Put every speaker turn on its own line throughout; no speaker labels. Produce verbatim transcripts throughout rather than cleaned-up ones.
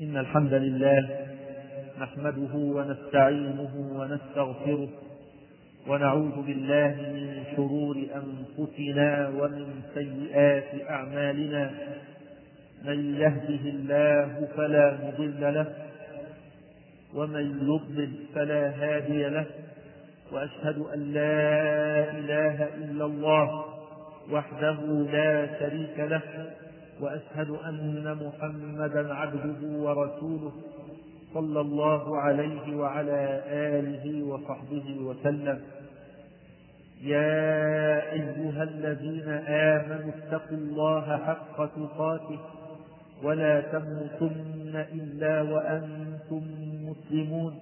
إن الحمد لله نحمده ونستعينه ونستغفره ونعوذ بالله من شرور أنفسنا ومن سيئات أعمالنا. من يهده الله فلا مضل له ومن يضلل فلا هادي له، وأشهد أن لا إله إلا الله وحده لا شريك له، وأشهد أن محمدا عبده ورسوله صلى الله عليه وعلى آله وصحبه وسلم. يا أيها الذين آمنوا اتقوا الله حق تقاته ولا تموتن إلا وأنتم مسلمون.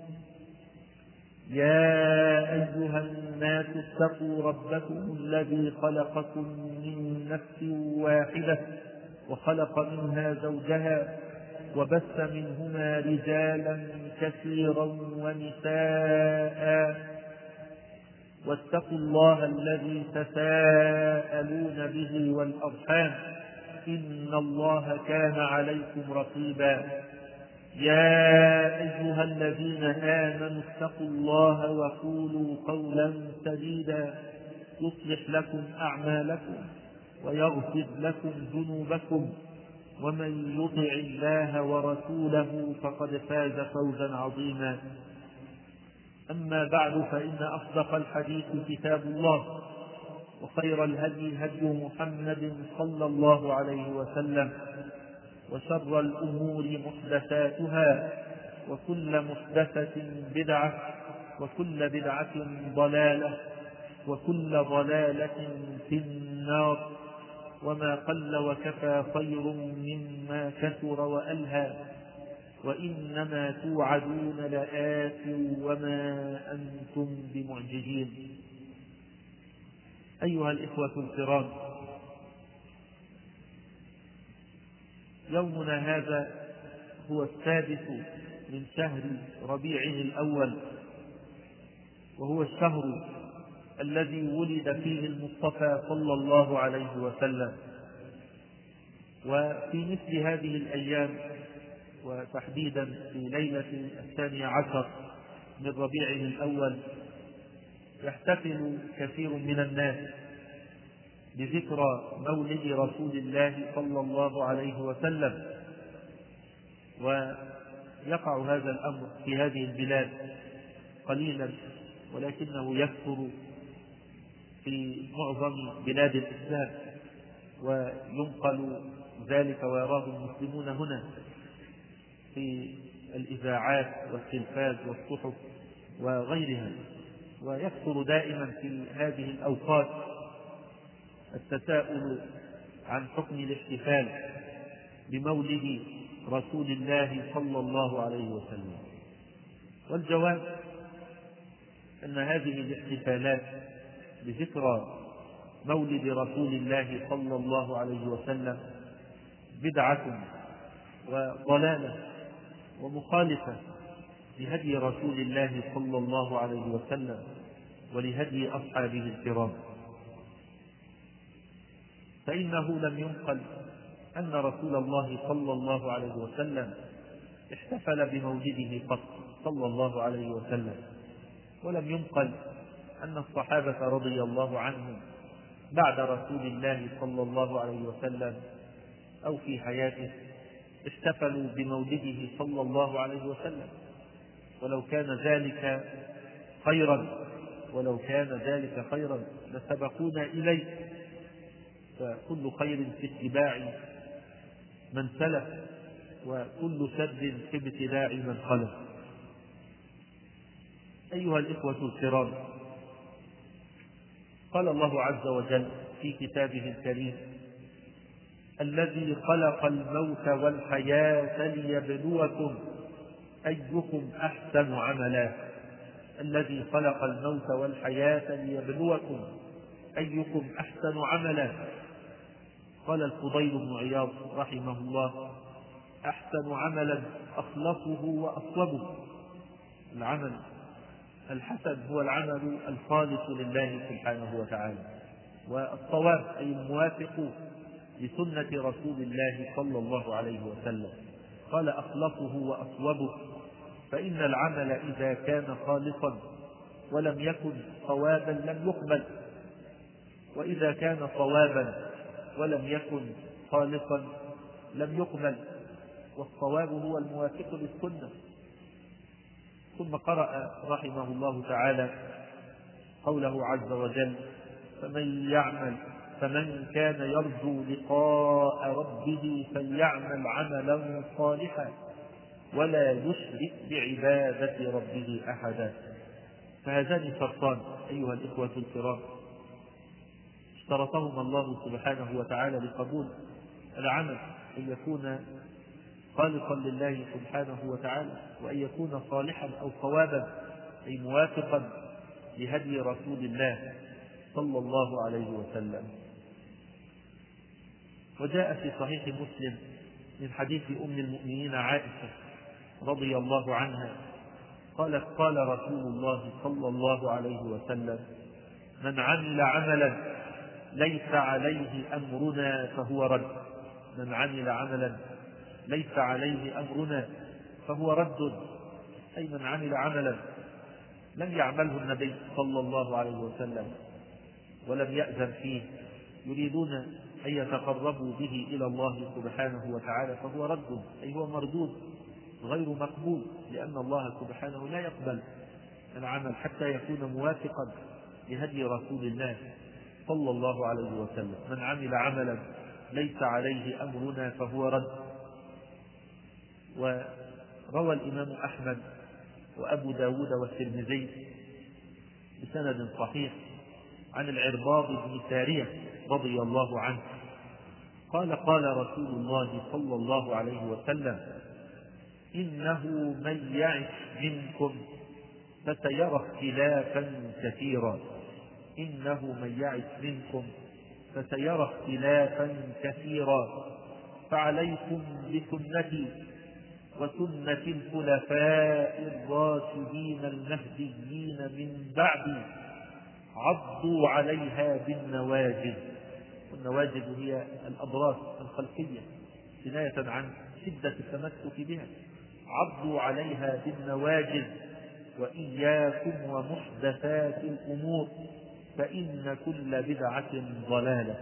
يا أيها الناس اتقوا ربكم الذي خلقكم من نفس واحدة وخلق منها زوجها وبث منهما رجالا كثيرا ونساء، واتقوا الله الذي تساءلون به والأرحام إن الله كان عليكم رقيبا. يا أيها الذين آمنوا اتقوا الله وقولوا قولا سديدا يصلح لكم أعمالكم ويغفر لكم ذنوبكم، ومن يطع الله ورسوله فقد فاز فوزا عظيما. أما بعد، فإن أصدق الحديث كتاب الله، وخير الهدي هدي محمد صلى الله عليه وسلم، وشر الأمور محدثاتها، وكل محدثة بدعة، وكل بدعة ضلالة، وكل ضلالة في النار. وما قل وكفى خير مما كثر وألهى، وإنما توعدون لآت وما أنتم بمعجزين. أيها الإخوة الكرام، يومنا هذا هو السادس من شهر ربيع الأول، وهو الشهر الذي ولد فيه المصطفى صلى الله عليه وسلم. وفي مثل هذه الأيام، وتحديدا في ليلة الثاني عشر من ربيع الأول، يحتفل كثير من الناس بذكرى مولد رسول الله صلى الله عليه وسلم. ويقع هذا الأمر في هذه البلاد قليلا، ولكنه يكثر في معظم بلاد الإسلام، وينقل ذلك ويراه المسلمون هنا في الإذاعات والتلفاز والصحف وغيرها. ويكثر دائما في هذه الأوقات التساؤل عن حكم الاحتفال بمولد رسول الله صلى الله عليه وسلم. والجواب أن هذه الاحتفالات بذكرى مولد رسول الله صلى الله عليه وسلم بدعة وضلالة ومخالفة لهدي رسول الله صلى الله عليه وسلم ولهدي أصحابه الكرام. فإنه لم ينقل أن رسول الله صلى الله عليه وسلم احتفل بمولده قط صلى الله عليه وسلم، ولم ينقل أن الصحابة رضي الله عنهم بعد رسول الله صلى الله عليه وسلم أو في حياته احتفلوا بمولده صلى الله عليه وسلم. ولو كان ذلك خيرا ولو كان ذلك خيرا لسبقونا إليه، فكل خير في اتباع من سلف، وكل شر في ابتداع من خلف. أيها الإخوة الكرام، قال الله عز وجل في كتابه الكريم: الذي خلق الموت والحياة ليبلوكم أيكم أحسن عملا. الذي خلق الموت والحياة ليبلوكم أيكم أحسن عملا. قال الفضيل بن عياض رحمه الله: أحسن عملا أخلصه وأصوبه. العمل الحسن هو العمل الخالص لله سبحانه وتعالى، والصواب أي الموافق لسنة رسول الله صلى الله عليه وسلم. قال أخلصه وأصوبه، فإن العمل إذا كان خالصا ولم يكن صوابا لم يقبل، وإذا كان صوابا ولم يكن خالصا لم يقبل، والصواب هو الموافق للسنة. ثم قرأ رحمه الله تعالى قوله عز وجل: فمن يعمل فمن كان يرجو لقاء ربه فليعمل عملا صالحا ولا يشرك بعبادة ربه أحدا. فهذان شرطان أيها الإخوة الكرام اشترطهما الله سبحانه وتعالى لقبول العمل، أن يكون خالصا لله سبحانه وتعالى، وأن يكون صالحا أو صوابا أي موافقا لهدي رسول الله صلى الله عليه وسلم. وجاء في صحيح مسلم من حديث أم المؤمنين عائشة رضي الله عنها قالت: قال رسول الله صلى الله عليه وسلم: من عمل عملا ليس عليه أمرنا فهو رد. من عمل عملا ليس عليه أمرنا فهو رد، أي من عمل عملا لم يعمله النبي صلى الله عليه وسلم ولم يأذن فيه يريدون أن يتقربوا به إلى الله سبحانه وتعالى فهو رد، أي هو مردود غير مقبول، لأن الله سبحانه لا يقبل العمل حتى يكون موافقا لهدي رسول الله صلى الله عليه وسلم. من عمل عملا ليس عليه أمرنا فهو رد. وروى الإمام أحمد وأبو داود والترمذي بسند صحيح عن العرباض بن سارية رضي الله عنه قال: قال رسول الله صلى الله عليه وسلم: إنه من يعش منكم فسيرى اختلافا كثيرا إنه من يعش منكم فسيرى اختلافا كثيرا فعليكم بسنتي وسنة الخلفاء الراشدين المهديين من بعدي عضوا عليها بالنواجذ. والنواجذ هي الأضراس الخلفية كناية عن شدة التمسك بها. عضوا عليها بالنواجذ وإياكم ومحدثات الأمور فإن كل بدعة ضلالة.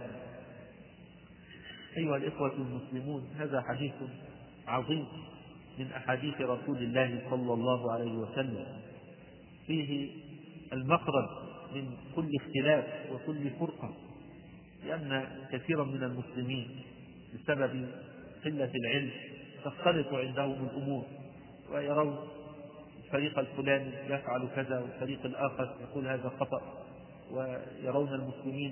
أيها الإخوة المسلمون، هذا حديث عظيم من أحاديث رسول الله صلى الله عليه وسلم فيه المخرج من كل اختلاف وكل فرقة، لأن كثيرا من المسلمين بسبب قلة العلم تختلط عندهم الأمور ويرون الفريق الفلاني يفعل كذا والفريق الآخر يقول هذا خطأ، ويرون المسلمين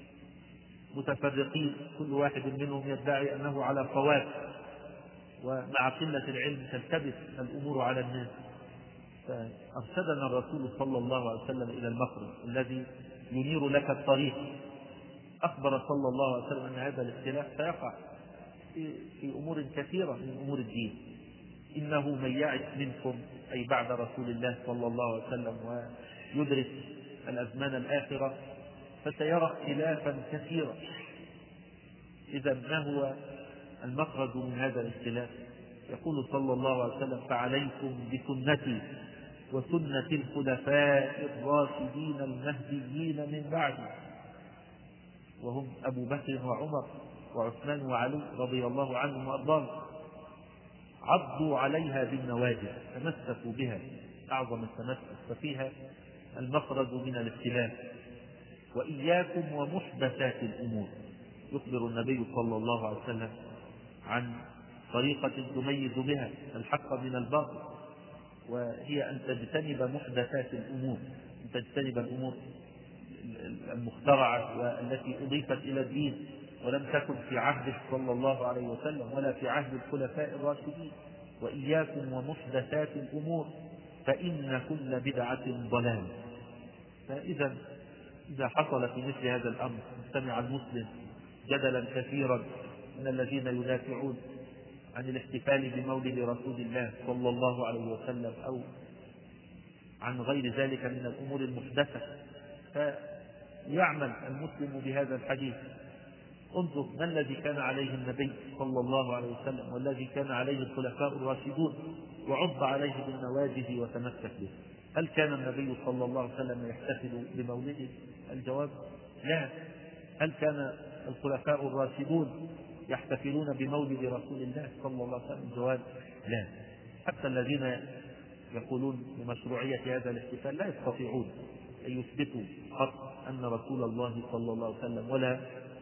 متفرقين كل واحد منهم يدعي أنه على صواب، ومع قلة العلم تلتبس الأمور على الناس. فأرشدنا الرسول صلى الله عليه وسلم إلى المخرج الذي ينير لك الطريق. أخبر صلى الله عليه وسلم أن هذا الاختلاف سيقع في أمور كثيرة من أمور الدين. إنه من يعش منكم أي بعد رسول الله صلى الله عليه وسلم ويدرك الأزمان الآخرة فسيرى اختلافا كثيرا. إذا ما هو المخرج من هذا الاختلاف؟ يقول صلى الله عليه وسلم: فعليكم بسنتي وسنة الخلفاء الراشدين المهديين من بعدي، وهم أبو بكر وعمر وعثمان وعلي رضي الله عنهم وأرضاهم. عضوا عليها بالنواجذ، تمسكوا بها أعظم التمسك، ففيها المخرج من الاختلاف. وإياكم ومحدثات الأمور، يخبر النبي صلى الله عليه وسلم عن طريقة تميز بها الحق من الباطل، وهي أن تجتنب محدثات الأمور، أن تجتنب الأمور المخترعة والتي أضيفت إلى الدين ولم تكن في عهده صلى الله عليه وسلم ولا في عهد الخلفاء الراشدين. وإياكم ومحدثات الأمور فإن كل بدعة ضلال. فإذا إذا حصل في مثل هذا الأمر سمع المسلم جدلا كثيرا من الذين يدافعون عن الاحتفال بمولد رسول الله صلى الله عليه وسلم أو عن غير ذلك من الأمور المحدثة، فيعمل المسلم بهذا الحديث انظر ما الذي كان عليه النبي صلى الله عليه وسلم والذي كان عليه الخلفاء الراشدون، وعض عليه بالنواجذ وتمسك به. هل كان النبي صلى الله عليه وسلم يحتفل بمولده؟ الجواب لا. هل كان الخلفاء الراشدون يحتفلون بمولد رسول الله صلى الله عليه وسلم؟ الجواب لا. حتى الذين يقولون بمشروعية هذا الاحتفال لا يستطيعون أن يثبتوا قط أن رسول الله صلى الله عليه وسلم ولا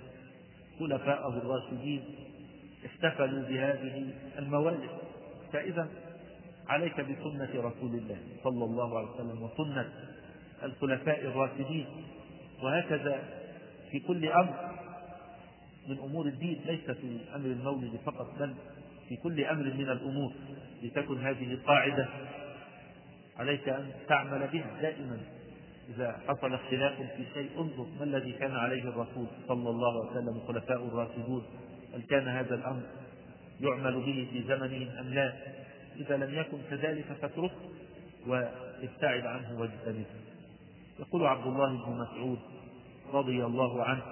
خلفاءه الراشدين احتفلوا بهذه الموالد. فإذا عليك بسنة رسول الله صلى الله عليه وسلم وسنة الخلفاء الراشدين، وهكذا في كل أمر من أمور الدين، ليس في أمر المولد فقط بل في كل أمر من الأمور، لتكن هذه قاعدة عليك أن تعمل بها دائما. إذا حصل اختلاف في شيء انظر ما الذي كان عليه الرسول صلى الله عليه وسلم وخلفاء الراشدون، هل كان هذا الأمر يعمل به في زمنهم أم لا؟ إذا لم يكن كذلك فاتركه وابتعد عنه واجتنبه. يقول عبد الله بن مسعود رضي الله عنه: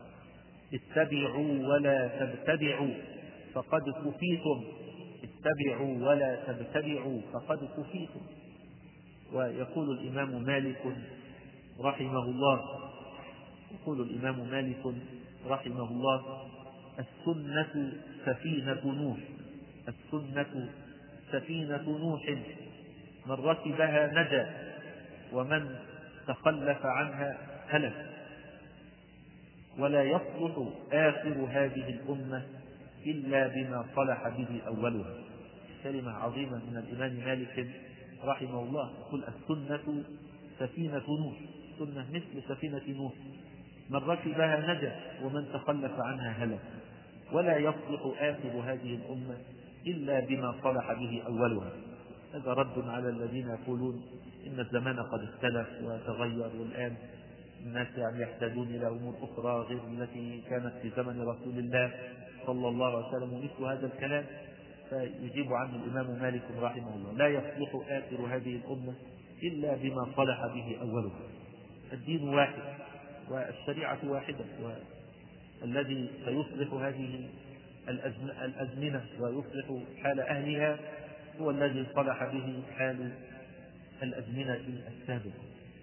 اتبعوا ولا تبتدعوا فقد كفيتم، اتبعوا ولا تبتدعوا فقد كفيتم. ويقول الإمام مالك رحمه الله يقول الإمام مالك رحمه الله: السنة سفينة نوح، السنة سفينة نوح، من ركبها نجا ومن تخلف عنها هلك، ولا يصلح آخر هذه الأمة إلا بما صلح به أولها. كلمة عظيمة من الإمام مالك رحمه الله، يقول: السنة سفينة نوح، سنة مثل سفينة نوح، من ركبها نجا ومن تخلف عنها هلك، ولا يصلح آخر هذه الأمة إلا بما صلح به أولها. هذا رد على الذين يقولون إن الزمان قد اختلف وتغير، والآن الناس يعني يحتاجون إلى أمور أخرى غير التي كانت في زمن رسول الله صلى الله عليه وسلم، ومثل هذا الكلام. فيجيب عنه الإمام مالك رحمه الله: لا يصلح آخر هذه الأمة إلا بما صلح به أولها. الدين واحد والشريعة واحدة، والذي سيصلح هذه الأزمنة ويصلح حال أهلها هو الذي صلح به حال الأزمنة السابقة.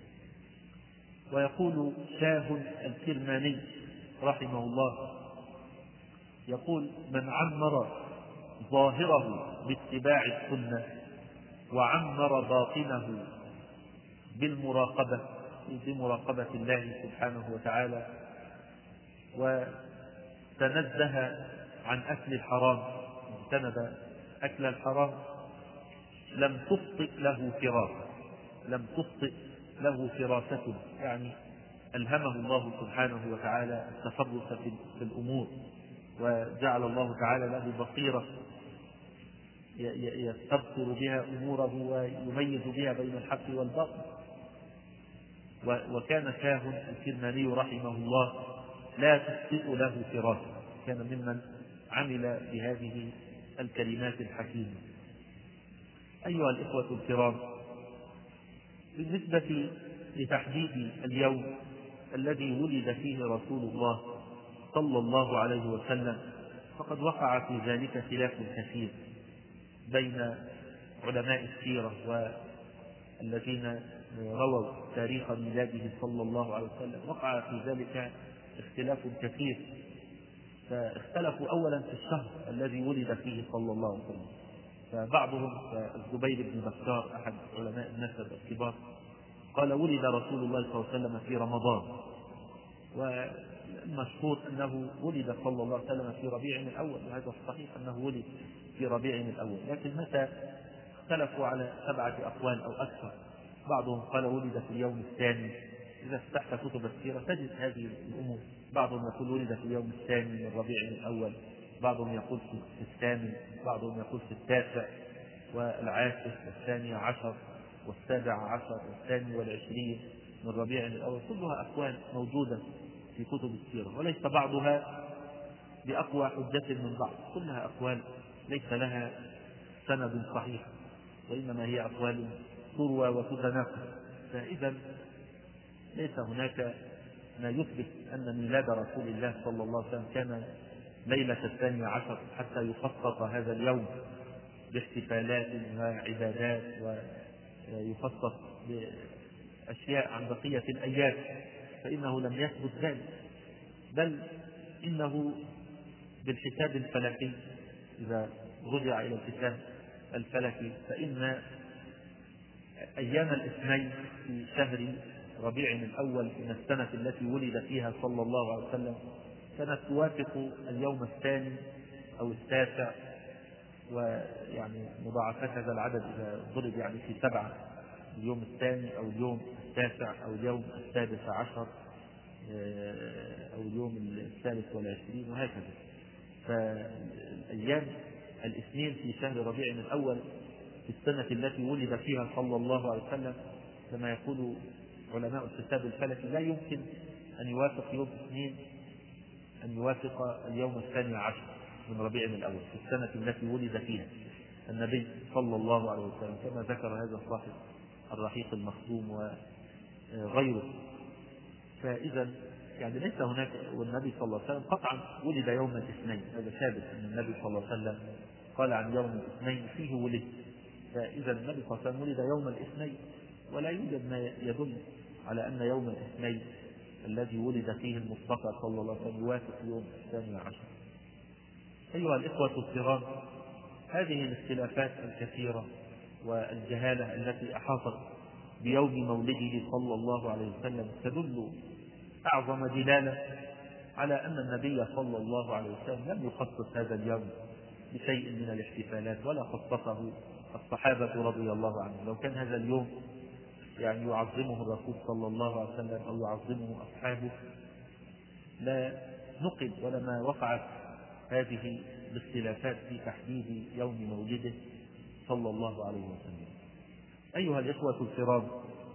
ويقول شاه الكرماني رحمه الله، يقول: من عمر ظاهره باتباع السنة وعمر باطنه بالمراقبة بمراقبة الله سبحانه وتعالى، وتنزه عن أكل الحرام، اجتنب أكل الحرام، لم تخطئ له فراسة لم تخطئ له فراسة يعني ألهمه الله سبحانه وتعالى التفرس في الأمور، وجعل الله تعالى له بصيرة يستبصر بها أموره ويميز بها بين الحق والباطل. وكان شاه الكرماني رحمه الله لا تخطئ له فراسة، كان ممن عمل بهذه الكلمات الحكيمة. أيها الإخوة الكرام، بالنسبة لتحديد اليوم الذي ولد فيه رسول الله صلى الله عليه وسلم، فقد وقع في ذلك خلاف كثير بين علماء السيرة والذين رووا تاريخ ميلاده صلى الله عليه وسلم. وقع في ذلك اختلاف كثير، فاختلفوا أولا في الشهر الذي ولد فيه صلى الله عليه وسلم. فبعضهم كالزبير بن بكار أحد علماء النسب الكبار قال: ولد رسول الله صلى الله عليه وسلم في رمضان، والمشهور أنه ولد صلى الله عليه وسلم في ربيع الأول، وهذا الصحيح أنه ولد في ربيع الأول. لكن متى اختلفوا على سبعة أقوال أو أكثر. بعضهم قال ولد في اليوم الثاني، إذا فتحت كتب السيرة تجد هذه الأمور. بعضهم يقول ولد في اليوم الثاني من ربيع الأول، بعضهم يقول في الثامن، بعضهم يقول في التاسع والعاشر والثاني عشر والسابع عشر والثاني والعشرين من ربيع الأول. كلها أقوال موجودة في كتب السيرة، وليس بعضها بأقوى حجة من بعض، كلها أقوال ليس لها سند صحيح، وإنما هي أقوال تروى وتتناقل. فإذا ليس هناك ما يثبت أن ميلاد رسول الله صلى الله عليه وسلم كان ليلة الثانية عشر، حتى يخصص هذا اليوم باحتفالات وعبادات ويخصص بأشياء عن بقية الأيام، فإنه لم يثبت ذلك، بل إنه بالحساب الفلكي إذا رجع إلى الحساب الفلكي فإن أيام الاثنين في شهر ربيع الأول من السنة التي ولد فيها صلى الله عليه وسلم كانت توافق اليوم الثاني أو التاسع، ويعني مضاعفات هذا العدد إذا ضرب يعني في سبعة، اليوم الثاني أو اليوم التاسع أو اليوم السادس عشر أو اليوم الثالث والعشرين وهكذا. فالأيام الاثنين في شهر ربيع الأول في السنة التي ولد فيها صلى الله عليه وسلم كما يقول علماء الحساب الفلكي لا يمكن أن يوافق يوم اثنين أن يوافق اليوم الثاني عشر من ربيع الأول في السنة التي ولد فيها النبي صلى الله عليه وسلم، كما ذكر هذا الصاحب الرحيق المخدوم وغيره. فإذا يعني ليس هناك، والنبي صلى الله عليه وسلم قطعا ولد يوم الاثنين، هذا ثابت أن النبي صلى الله عليه وسلم قال عن يوم الاثنين فيه ولد، فإذا النبي صلى الله عليه وسلم ولد يوم الاثنين، ولا يوجد ما يدل على أن يوم الاثنين الذي ولد فيه المصطفى صلى الله عليه وسلم يوافق يوم الثاني عشر. أيها الإخوة الكرام، هذه الاختلافات الكثيرة والجهالة التي أحاطت بيوم مولده صلى الله عليه وسلم تدل أعظم دلالة على أن النبي صلى الله عليه وسلم لم يخصص هذا اليوم بشيء من الاحتفالات ولا خصصه الصحابة رضي الله عنهم. لو كان هذا اليوم يعني يعظمه الرسول صلى الله عليه وسلم أو يعظمه أصحابه لا نقل ولما وقعت هذه الاختلافات في تحديد يوم مولده صلى الله عليه وسلم. أيها الإخوة الكرام،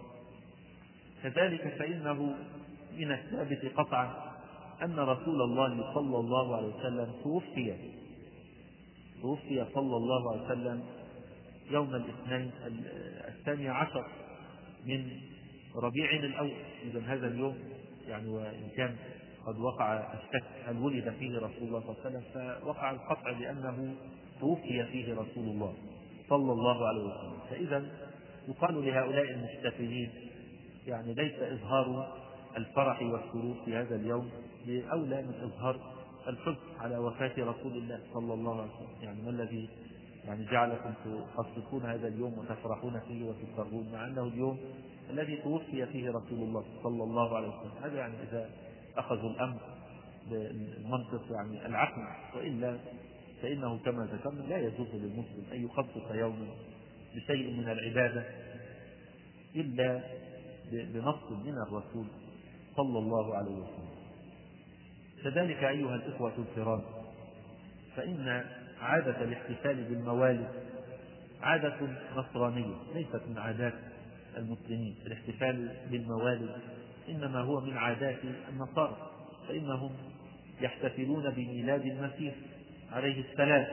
كذلك فإنه من الثابت قطعا أن رسول الله صلى الله عليه وسلم توفي توفي صلى الله عليه وسلم يوم الاثنين الثاني عشر من ربيع الأول. إذن هذا اليوم يعني وإن كان قد وقع الشك هل ولد فيه رسول الله صلى الله عليه وسلم، فوقع القطع بأنه توفي فيه رسول الله صلى الله عليه وسلم. فإذا يقال لهؤلاء المحتفلين يعني ليس إظهار الفرح والسرور في هذا اليوم بأولى من إظهار الحزن على وفاة رسول الله صلى الله عليه وسلم. يعني ما الذي يعني جعلكم تخصصون هذا اليوم وتفرحون فيه وتسرون مع أنه اليوم الذي توفي فيه رسول الله صلى الله عليه وسلم؟ هذا يعني إذا أخذوا الأمر بالمنطق يعني العقل، وإلا فإنه كما ذكرنا لا يجوز للمسلم أن يخصص يوما بشيء من العبادة إلا بنص من الرسول صلى الله عليه وسلم. كذلك أيها الإخوة الكرام، فإن عادة الاحتفال بالموالد عادة نصرانية ليست من عادات المسلمين. الاحتفال بالموالد إنما هو من عادات النصارى، فإنهم يحتفلون بميلاد المسيح عليه السلام.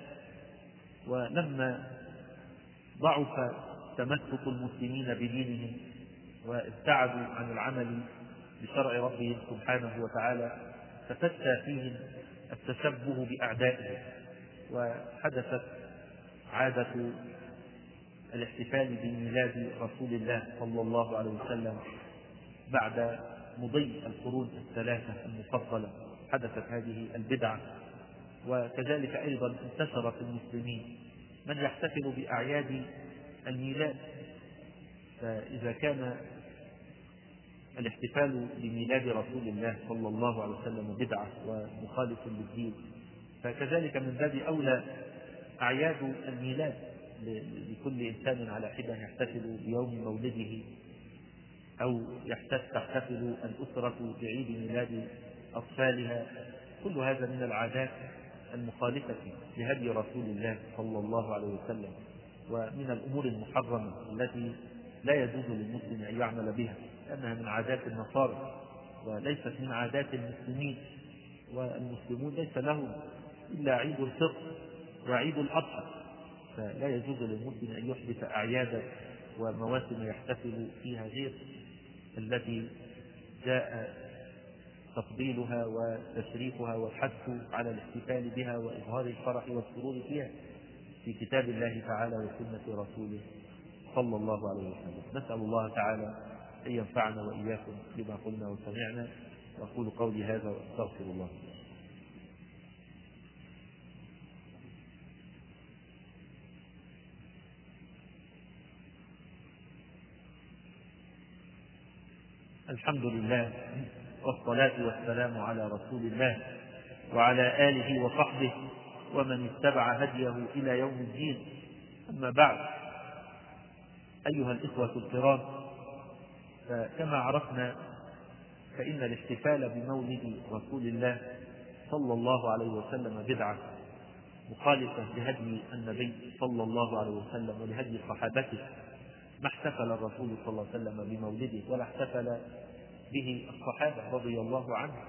ولما ضعف تمسك المسلمين بدينهم وابتعدوا عن العمل بشرع ربهم سبحانه وتعالى فتشى فيهم التشبه بأعدائهم، وحدثت عادة الاحتفال بميلاد رسول الله صلى الله عليه وسلم بعد مضي القرون الثلاثة المفضلة. حدثت هذه البدعة، وكذلك أيضا انتشر في المسلمين من يحتفل بأعياد الميلاد. فإذا كان الاحتفال بميلاد رسول الله صلى الله عليه وسلم بدعة ومخالف للدين، فكذلك من باب أولى أعياد الميلاد لكل إنسان على حدة يحتفل بيوم مولده أو تحتفل الأسرة بعيد ميلاد أطفالها. كل هذا من العادات المخالفة لهدي رسول الله صلى الله عليه وسلم، ومن الأمور المحرمة التي لا يجوز للمسلم أن يعمل بها، لأنها من عادات النصارى وليست من عادات المسلمين. والمسلمون ليس لهم إلا عيد الفطر وعيد الأضحى، فلا يجوز للمسلم أن يحدث أعيادا ومواسم يحتفل فيها غير التي جاء تفضيلها وتشريفها والحث على الاحتفال بها وإظهار الفرح والسرور فيها في كتاب الله تعالى وسنة رسوله صلى الله عليه وسلم. نسأل الله تعالى أن ينفعنا وإياكم بما قلنا وسمعنا، وأقول قولي هذا وأستغفر الله. الحمد لله والصلاة والسلام على رسول الله وعلى آله وصحبه ومن اتبع هديه إلى يوم الدين. أما بعد، أيها الإخوة الكرام، فكما عرفنا فإن الاحتفال بمولد رسول الله صلى الله عليه وسلم بدعة مخالفة لهدي النبي صلى الله عليه وسلم ولهدي صحابته. ما احتفل الرسول صلى الله عليه وسلم بمولده ولا احتفل به الصحابة رضي الله عنهم.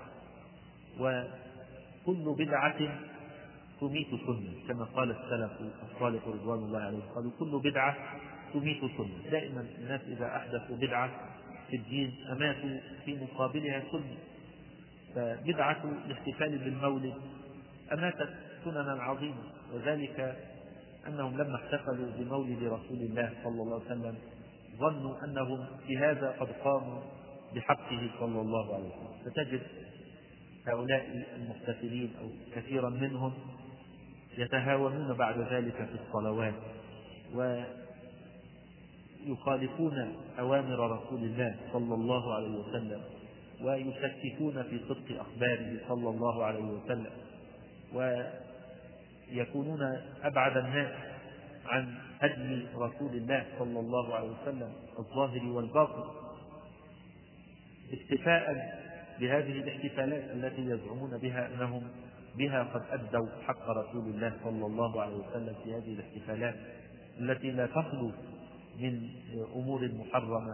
وكل بدعة تميت سنة، كما قال السلف الصالح رضوان الله عليهم، قالوا كل بدعة تميت سنة. دائما الناس إذا أحدثوا بدعة في الدين أماتوا في مقابلها سنة. فبدعة الاحتفال بالمولد أماتت سننا عظيمة، وذلك أنهم لما احتفلوا بمولد رسول الله صلى الله عليه وسلم ظنوا أنهم في هذا قد قاموا بحقه صلى الله عليه وسلم. فتجد هؤلاء المحتفلين أو كثيرا منهم يتهاونون بعد ذلك في الصلوات ويخالفون أوامر رسول الله صلى الله عليه وسلم ويشككون في صدق أخباره صلى الله عليه وسلم، ويكونون أبعد الناس عن هدي رسول الله صلى الله عليه وسلم الظاهر والباطن، اكتفاء بهذه الاحتفالات التي يزعمون بها أنهم بها قد أدوا حق رسول الله صلى الله عليه وسلم في هذه الاحتفالات التي لا تخلو من أمور محرمة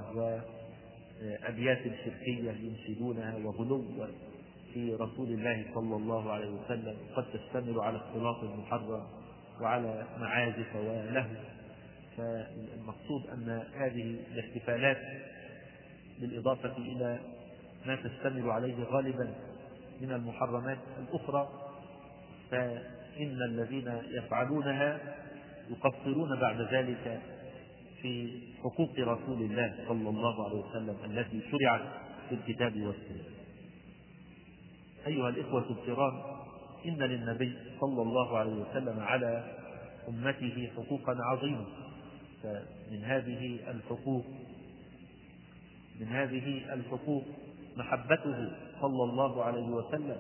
وأبيات شركية ينشدونها وغلو في رسول الله صلى الله عليه وسلم، قد تشتمل على اختلاط المحرم وعلى معازف وله. فالمقصود أن هذه الاحتفالات بالإضافة إلى ما تشتمل عليه غالبا من المحرمات الأخرى، فإن الذين يفعلونها يقصرون بعد ذلك في حقوق رسول الله صلى الله عليه وسلم التي شرعت في الكتاب والسنة. أيها الإخوة الكرام، إن للنبي صلى الله عليه وسلم على أمته حقوقا عظيمة. فمن هذه الحقوق من هذه الحقوق محبته صلى الله عليه وسلم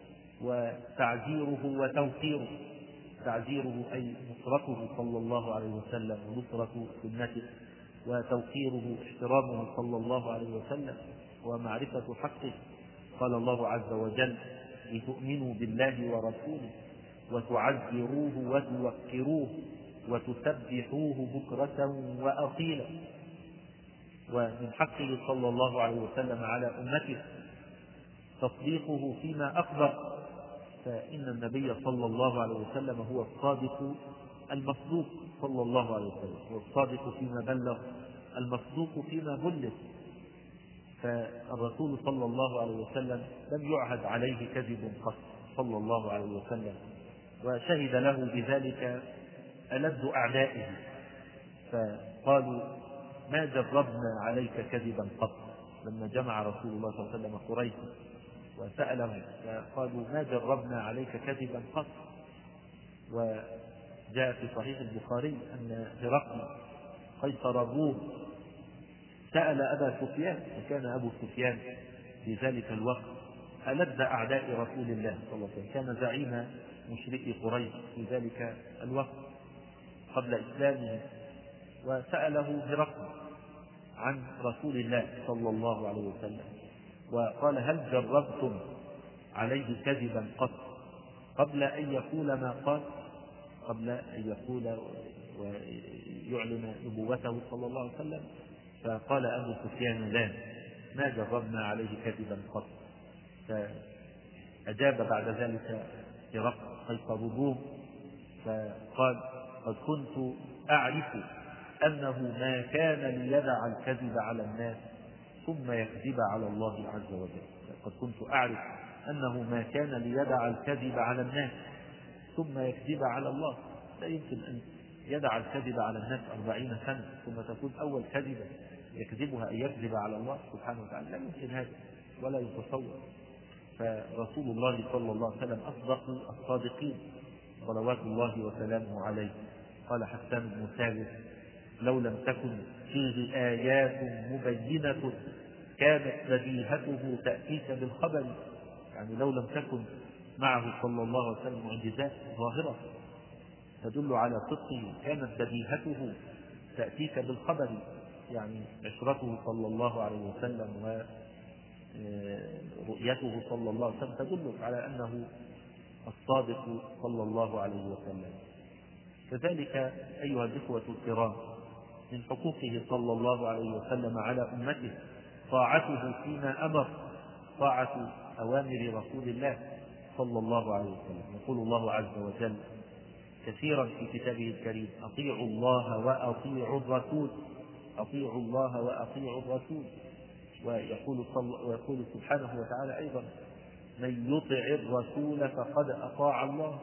وتعزيره وتوقيره. تعزيره أي نصرته صلى الله عليه وسلم ونصرة سنته، وتوقيره احترامه صلى الله عليه وسلم ومعرفة حقه. قال الله عز وجل: لتؤمنوا بالله ورسوله وتعزروه وتوقروه وتسبحوه بكرة وأصيلا. ومن حقه صلى الله عليه وسلم على أمته تصديقه فيما أخبر، فإن النبي صلى الله عليه وسلم هو الصادق المصدوق صلى الله عليه وسلم، هو الصادق فيما بلغ المصدوق فيما بلغ. فالرسول صلى الله عليه وسلم لم يعهد عليه كذب قط صلى الله عليه وسلم، وشهد له بذلك ألد أعدائه، فقالوا: ما جربنا عليك كذبا قط. لما جمع رسول الله صلى الله عليه وسلم قريش وسألهم فقالوا: ما جربنا عليك كذبا قط. وجاء في صحيح البخاري أن هرقل قيصر الروم سأل أبا سفيان، وكان أبو سفيان في ذلك الوقت ألد أعداء رسول الله صلى الله عليه وسلم، كان زعيم مشركي قريش في ذلك الوقت قبل إسلامه. وسأله هرقل عن رسول الله صلى الله عليه وسلم وقال: هل جربتم عليه كذبا قط قبل أن يقول ما قال، قبل أن يقول ويعلن نبوته صلى الله عليه وسلم؟ فقال أبو سفيان: لا، ما جربنا عليه كذبا قط. فأجاب بعد ذلك هرقل قيصر الروم فقال: قد كنت أعرف أنه ما كان ليدع الكذب على الناس ثم يكذب على الله عز وجل. قد كنت أعرف أنه ما كان ليدع الكذب على الناس ثم يكذب على الله. لا يمكن أن يدع الكذب على الناس أربعين سنة ثم تكون أول كذبة يكذبها أن يكذب على الله سبحانه وتعالى. لا يمكن هذا ولا يتصور. فرسول الله صلى الله عليه وسلم أصدق الصادقين صلوات الله وسلامه عليه. قال حسان بن ثابت: لو لم تكن فيه آيات مبينة كانت بديهته تأتيك بالخبر. يعني لو لم تكن معه صلى الله عليه وسلم معجزات ظاهرة تدل على صدقه كانت بديهته تأتيك بالخبر. يعني عشرته صلى الله عليه وسلم ورؤيته صلى الله عليه وسلم تدل على أنه الصادق صلى الله عليه وسلم. كذلك أيها الإخوة الكرام، من حقوقه صلى الله عليه وسلم على أمته طاعته فيما أمر، طاعة أوامر رسول الله صلى الله عليه وسلم. يقول الله عز وجل كثيرا في كتابه الكريم: أطيعوا الله وأطيعوا الرسول، أطيعوا الله وأطيعوا الرسول. ويقول, ويقول سبحانه وتعالى أيضا: من يطع الرسول فقد أطاع الله.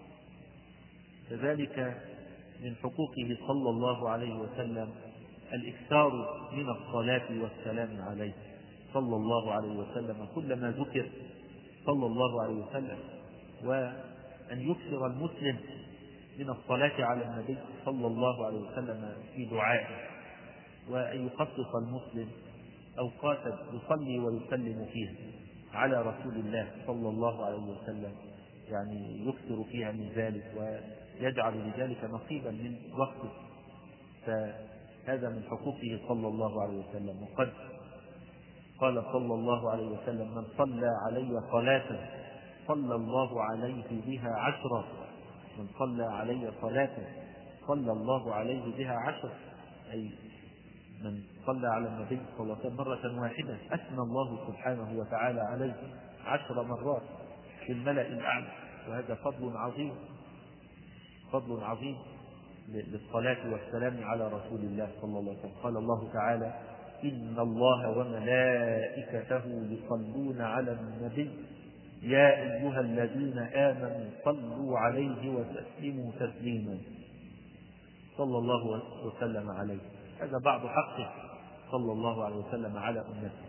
كذلك من حقوقه صلى الله عليه وسلم الإكثار من الصلاة والسلام عليه صلى الله عليه وسلم كلما ذكر صلى الله عليه وسلم، وأن يكثر المسلم من الصلاة على النبي صلى الله عليه وسلم في دعائه، وأن يخصص المسلم أوقاتا يصلي ويسلم فيها على رسول الله صلى الله عليه وسلم، يعني يكثر فيها من ذلك ويجعل لذلك نصيبا من وقته. فهذا من حقوقه صلى الله عليه وسلم. وقد قال صلى الله عليه وسلم: من صلى علي صلاة صلى الله عليه بها عشرة. من صلى علي صلاة صلى الله عليه بها عشرة، أي من صلى على النبي صلى الله عليه وسلم مرة واحدة أثنى الله سبحانه وتعالى عليه عشر مرات في الملأ الأعلى. وهذا فضل عظيم، فضل عظيم للصلاة والسلام على رسول الله صلى الله عليه وسلم. قال الله تعالى: إن الله وملائكته يصلون على النبي يا أيها الذين آمنوا صلوا عليه وسلموا تسليما. صلى الله وسلم عليه. هذا بعض حقه صلى الله عليه وسلم على أمته.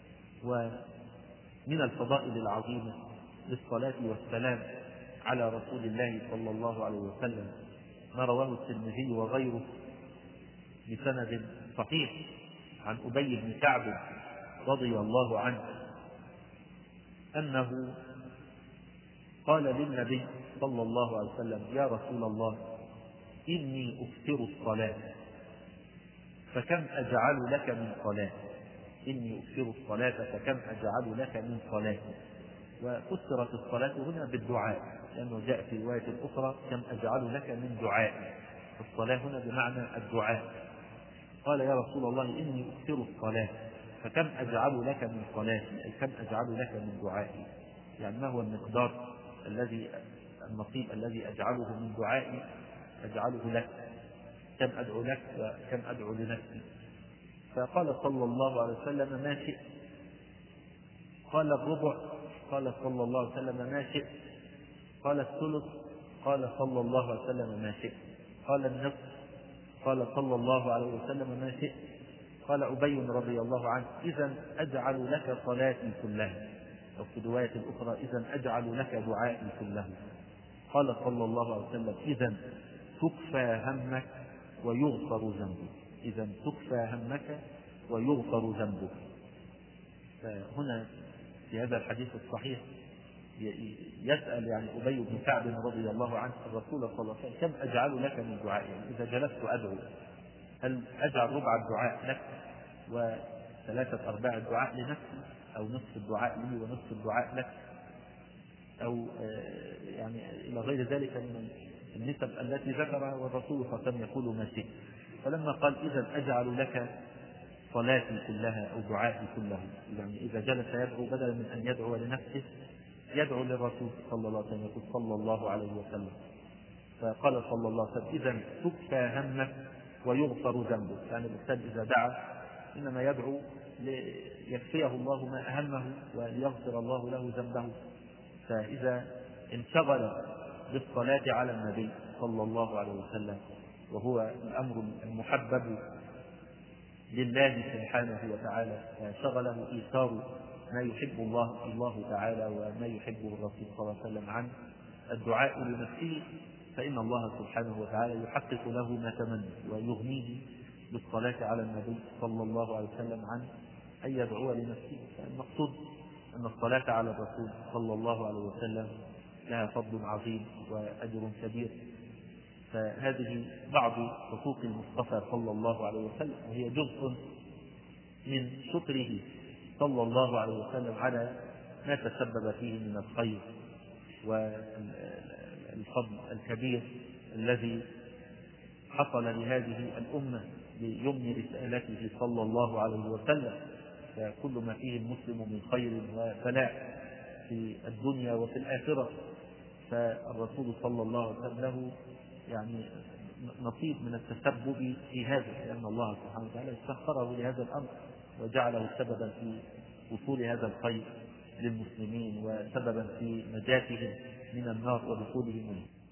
ومن الفضائل العظيمة للصلاة والسلام على رسول الله صلى الله عليه وسلم ما رواه الترمذي وغيره بسند صحيح عن أبي بن كعب رضي الله عنه أنه قال للنبي صلى الله عليه وسلم: يا رسول الله، إني أكثر الصلاة فكم أجعل لك من صلاة. إني أكثر الصلاة فكم أجعل لك من صلاة. وفسرت الصلاة هنا بالدعاء، لأنه جاء في رواية أخرى: كم أجعل لك من دعاء. الصلاة هنا بمعنى الدعاء. قال: يا رسول الله، إني أكثر الصلاة فكم أجعل لك من صلاتي، أي كم أجعل لك من دعائي. يعني ما هو المقدار الذي النصيب الذي أجعله من دعائي أجعله لك، كم أدعو لك وكم أدعو لنفسي. فقال صلى الله عليه وسلم: ما شئت. قال: الربع. قال صلى الله عليه وسلم: ما شئت. قال: الثلث. قال صلى الله عليه وسلم: ما شئت. قال: النصف. قال صلى الله عليه وسلم: ما شئت. قال أبي رضي الله عنه: إذا أجعل لك صلاتي كلها. أو في رواية أخرى: إذا أجعل لك دعائي كله. قال صلى الله عليه وسلم: إذا تكفى همك ويغفر ذنبك. إذا تكفى همك ويغفر ذنبك. فهنا في هذا الحديث الصحيح يسأل يعني أبي بن كعب رضي الله عنه الرسول صلى الله عليه وسلم: كم أجعل لك من دعائي؟ يعني إذا جلست أدعو هل أجعل ربع الدعاء لك وثلاثة أرباع الدعاء لنفسي، أو نصف الدعاء لي ونصف الدعاء لك، أو يعني إلى غير ذلك من النسب التي ذكرها. والرسول صلى الله عليه وسلم يقول: ما شئت. فلما قال: إذا أجعل لك صلاتي كلها أو دعائي كله، يعني إذا جلس يدعو بدلا من أن يدعو لنفسه يدعو للرسول صلى الله عليه وسلم، يقول صلى الله عليه وسلم. فقال صلى الله عليه وسلم: إذا تكفى همك ويغفر ذنبك. يعني الإنسان إذا دعا إنما يدعو ليكفيه الله ما أهمه وليغفر الله له ذنبه. فإذا انشغل بالصلاة على النبي صلى الله عليه وسلم، وهو الأمر المحبب لله سبحانه وتعالى، شغله إيثار ما يحب الله الله تعالى وما يحبه الرسول صلى الله عليه وسلم عن الدعاء لنفسه، فإن الله سبحانه وتعالى يحقق له ما تمنى ويغنيه بالصلاة على النبي صلى الله عليه وسلم عن أن يدعو لنفسه. فالمقصود أن الصلاة على الرسول صلى الله عليه وسلم لها فضل عظيم وأجر كبير. فهذه بعض حقوق المصطفى صلى الله عليه وسلم، وهي جزء من شكره صلى الله عليه وسلم على ما تسبب فيه من الخير والفضل الكبير الذي حصل لهذه الأمة بيمن رسالته صلى الله عليه وسلم. فكل ما فيه المسلم من خير وفلاح في الدنيا وفي الآخرة، فالرسول صلى الله عليه وسلم له يعني نصيب من التسبب في هذا، لأن الله سبحانه وتعالى سخره لهذا الأمر وجعله سببا في وصول هذا الخير للمسلمين وسببا في نجاتهم من النار ودخولهم منه.